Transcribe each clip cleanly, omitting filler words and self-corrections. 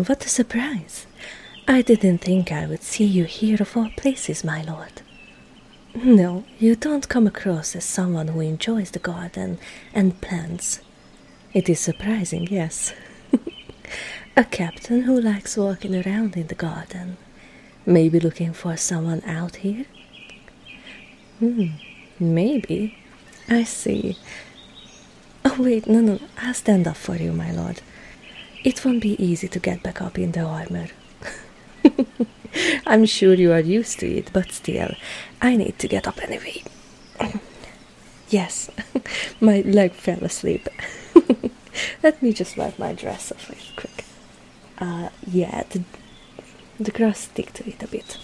What a surprise! I didn't think I would see you here of all places, my lord. No, you don't come across as someone who enjoys the garden and plants. It is surprising, yes. A captain who likes walking around in the garden. Maybe looking for someone out here? Maybe. I see. Oh, wait, no, I'll stand up for you, my lord. It won't be easy to get back up in the armor. I'm sure you are used to it, but still, I need to get up anyway. Yes, my leg fell asleep. Let me just wipe my dress off real quick. Yeah, the grass stick to it a bit.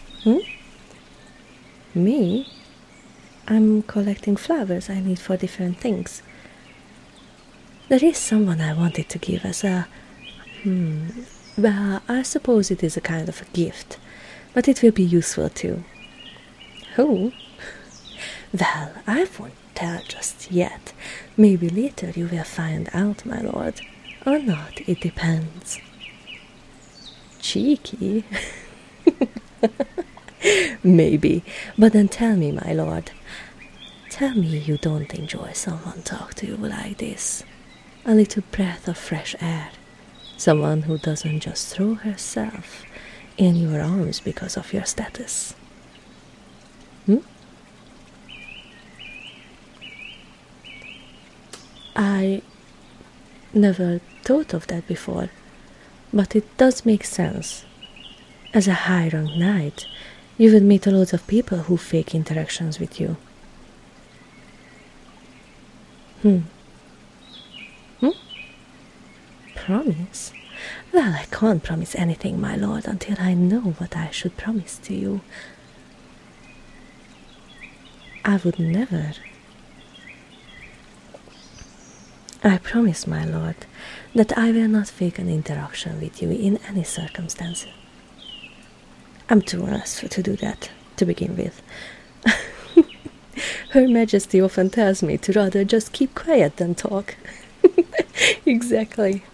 Me? I'm collecting flowers I need for different things. There is someone I wanted to give as a... Well, I suppose it is a kind of a gift, but it will be useful too. Who? Well, I won't tell just yet. Maybe later you will find out, my lord. Or not, it depends. Cheeky? Maybe, but then tell me, my lord. Tell me you don't enjoy someone talk to you like this. A little breath of fresh air. Someone who doesn't just throw herself in your arms because of your status. I never thought of that before, but it does make sense. As a high-ranked knight, you would meet a lot of people who fake interactions with you. Promise? Well, I can't promise anything, my lord, until I know what I should promise to you. I would never. I promise, my lord, that I will not fake an interaction with you in any circumstance. I'm too honest to do that, to begin with. Her Majesty often tells me to rather just keep quiet than talk. Exactly.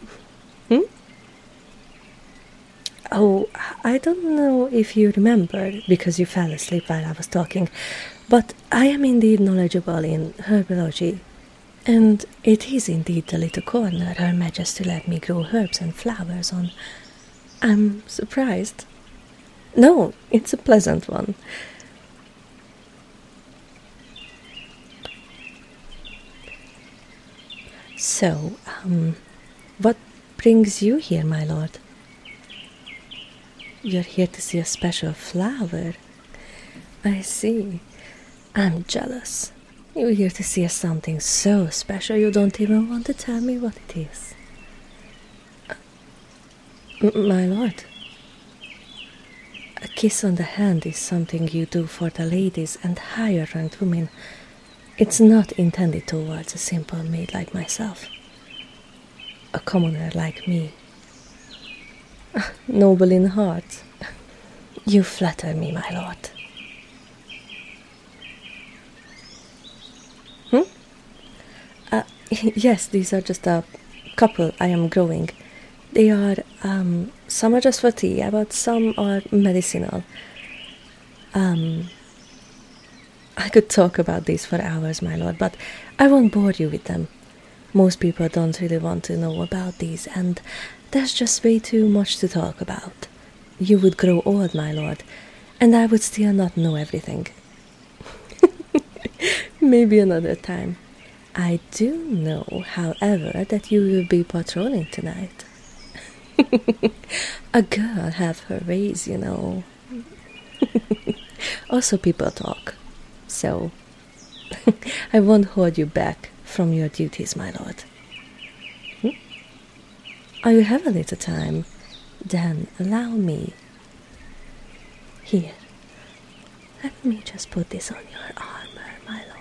Oh, I don't know if you remember, because you fell asleep while I was talking, but I am indeed knowledgeable in herbology. And it is indeed the little corner Her Majesty let me grow herbs and flowers on. I'm surprised. No, it's a pleasant one. So, what brings you here, my lord? You're here to see a special flower. I see. I'm jealous. You're here to see something so special you don't even want to tell me what it is. My lord, a kiss on the hand is something you do for the ladies and higher-ranked women. It's not intended towards a simple maid like myself. A commoner like me. Noble in heart. You flatter me, my lord. Yes, these are just a couple I am growing. They are, some are just for tea, but some are medicinal. I could talk about these for hours, my lord, but I won't bore you with them. Most people don't really want to know about these, and there's just way too much to talk about. You would grow old, my lord, and I would still not know everything. Maybe another time. I do know, however, that you will be patrolling tonight. A girl have her ways, you know. Also, people talk, so I won't hold you back from your duties, my lord. Are you have a little time? Then allow me. Here, let me just put this on your armor, my lord.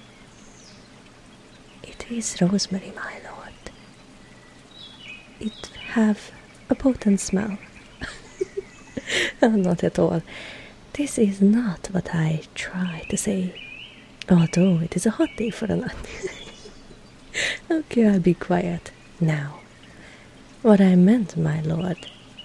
It is rosemary, my lord. It have a potent smell. Not at all. This is not what I try to say, although it is a hot day for a nut. Okay, I'll be quiet now. What I meant, my lord,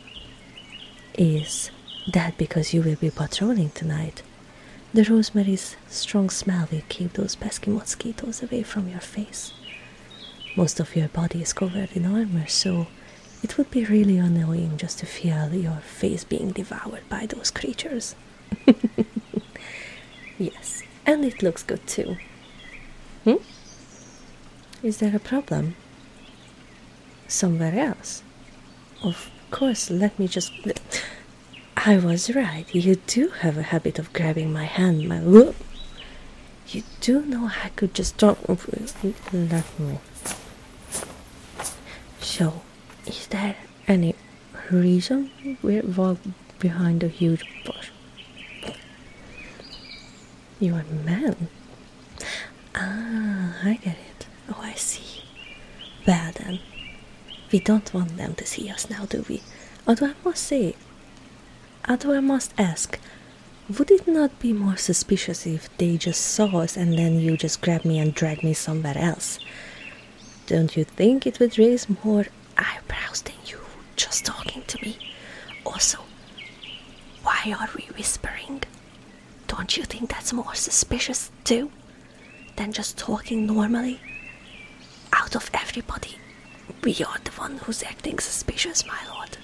is that because you will be patrolling tonight, the rosemary's strong smell will keep those pesky mosquitoes away from your face. Most of your body is covered in armor, so it would be really annoying just to feel your face being devoured by those creatures. Yes, and it looks good too. Is there a problem? Somewhere else? Of course, let me just... I was right. You do have a habit of grabbing my hand, my... You do know I could just drop... Let me... So, is there any reason we're behind a huge bush? You're a man. Ah, I get it. Oh, I see. Well then, we don't want them to see us now, do we? Although I must ask, would it not be more suspicious if they just saw us and then you just grab me and drag me somewhere else? Don't you think it would raise more eyebrows than you just talking to me? Also, why are we whispering? Don't you think that's more suspicious too than just talking normally? Out of everybody, we are the one who's acting suspicious, my lord.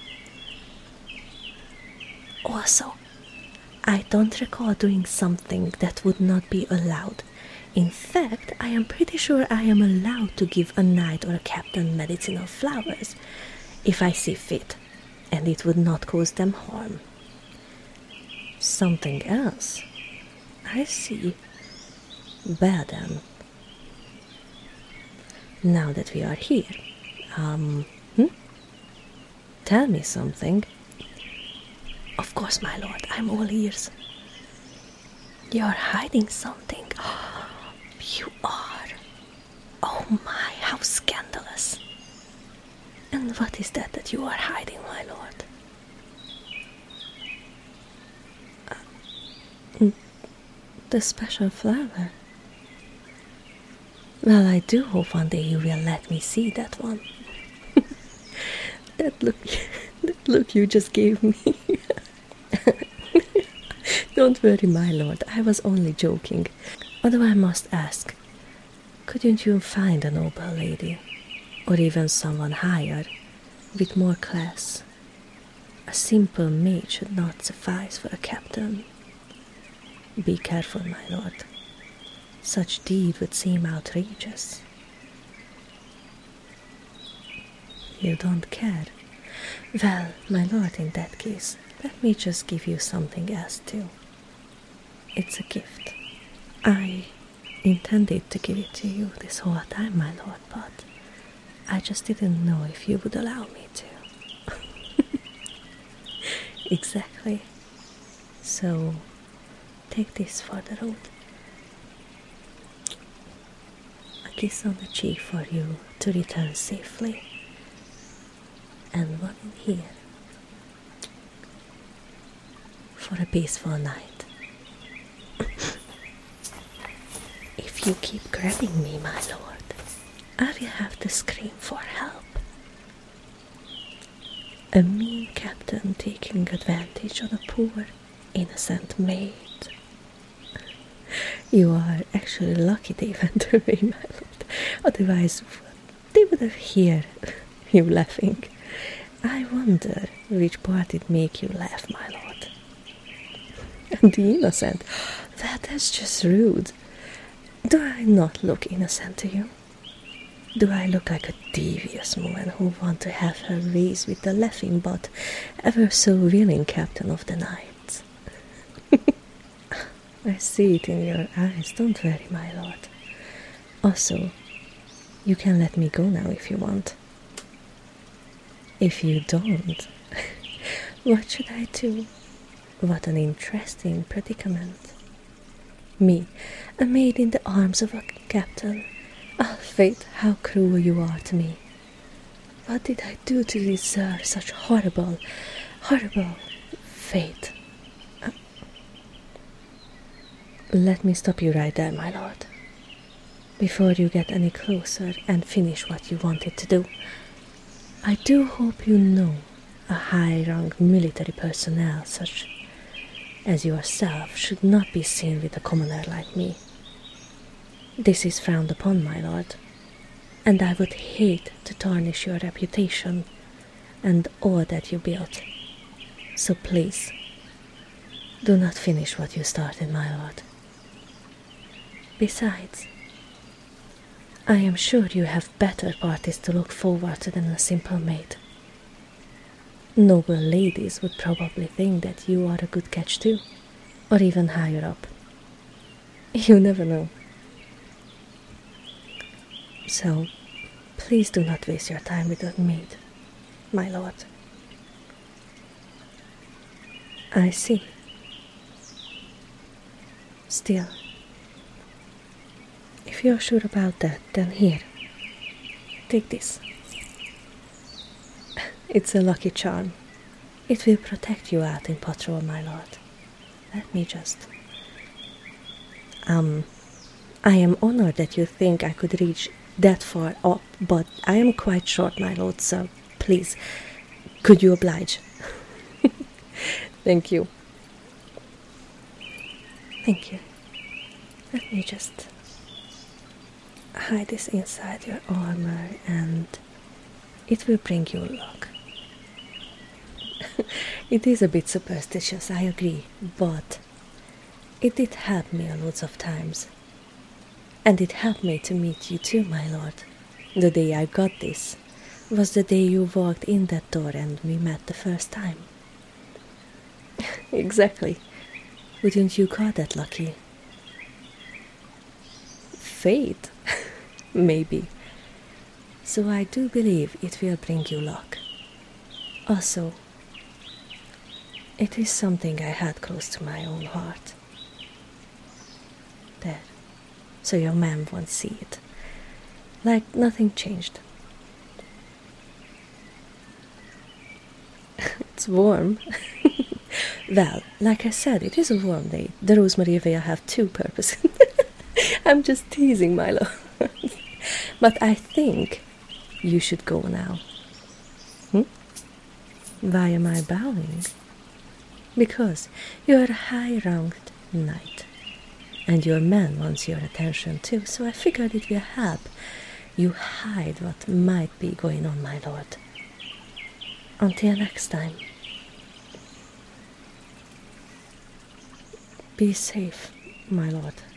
Also, I don't recall doing something that would not be allowed. In fact, I am pretty sure I am allowed to give a knight or a captain medicinal flowers if I see fit, and it would not cause them harm. Something else? I see. Well then, now that we are here, tell me something. Of course, my lord, I'm all ears. You're hiding something. You are. Oh my, how scandalous. And what is that you are hiding, my lord? The special flower. Well, I do hope one day you will let me see that one. that look you just gave me. Don't worry, my lord, I was only joking. Although I must ask, couldn't you find a noble lady, or even someone higher, with more class? A simple maid should not suffice for a captain. Be careful, my lord. Such deed would seem outrageous. You don't care? Well, my lord, in that case, let me just give you something else too. It's a gift. I intended to give it to you this whole time, my lord, but I just didn't know if you would allow me to. Exactly. So, take this for the road. A kiss on the cheek for you to return safely. And one in here for a peaceful night. If you keep grabbing me, my lord, I will have to scream for help. A mean captain taking advantage of a poor, innocent maid. You are actually lucky they went away, my lord. Otherwise, they would have heard you laughing. I wonder which part did make you laugh, my lord. The innocent? That's just rude. Do I not look innocent to you? Do I look like a devious woman who want to have her race with the laughing but ever so willing captain of the night? I see it in your eyes, don't worry, my lord. Also, you can let me go now if you want. If you don't, what should I do? What an interesting predicament. Me, a maid in the arms of a captain. Ah, fate, how cruel you are to me. What did I do to deserve such horrible fate? Let me stop you right there, my lord. Before you get any closer and finish what you wanted to do, I do hope you know a high-ranked military personnel such as yourself should not be seen with a commoner like me. This is frowned upon, my lord, and I would hate to tarnish your reputation and all that you built. So please, do not finish what you started, my lord. Besides, I am sure you have better parties to look forward to than a simple maid. Noble ladies would probably think that you are a good catch too, or even higher up. You never know. So, please do not waste your time with that maid, my lord. I see. Still, if you're sure about that, then here, take this. It's a lucky charm. It will protect you out in patrol, my lord. Let me just... I am honored that you think I could reach that far up, but I am quite short, my lord, so please, could you oblige? Thank you. Thank you. Let me just hide this inside your armor and it will bring you luck. It is a bit superstitious, I agree, but it did help me loads of times. And it helped me to meet you too, my lord. The day I got this was the day you walked in that door and we met the first time. Exactly. Wouldn't you call that lucky? Fate? Maybe. So I do believe it will bring you luck. Also, it is something I had close to my own heart. There. So your man won't see it. Like nothing changed. It's warm. Well, like I said, it is a warm day. The rosemary will have two purposes. I'm just teasing, Milo. But I think you should go now. Why am I bowing? Because you're a high-ranked knight. And your man wants your attention too, so I figured it will help you hide what might be going on, my lord. Until next time. Be safe, my lord.